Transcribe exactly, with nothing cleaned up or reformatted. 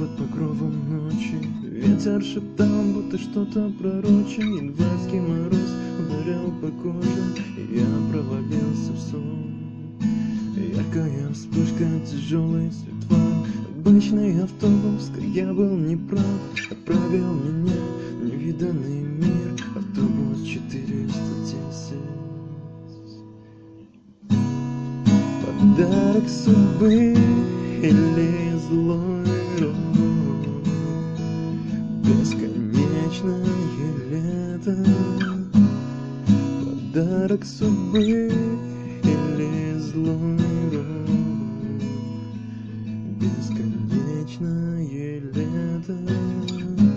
под покровом ночи. Ветер шептал, будто что-то пророча. Январский мороз ударял по коже, и я провалился в сон. Яркая вспышка, тяжелый свет. Обычный автобус, как я был неправ, отправил меня в невиданный мир. Автобус четыреста десять. Подарок судьбы или злой рок, бесконечное лето. Подарок судьбы или злой рок, бесконечное лето.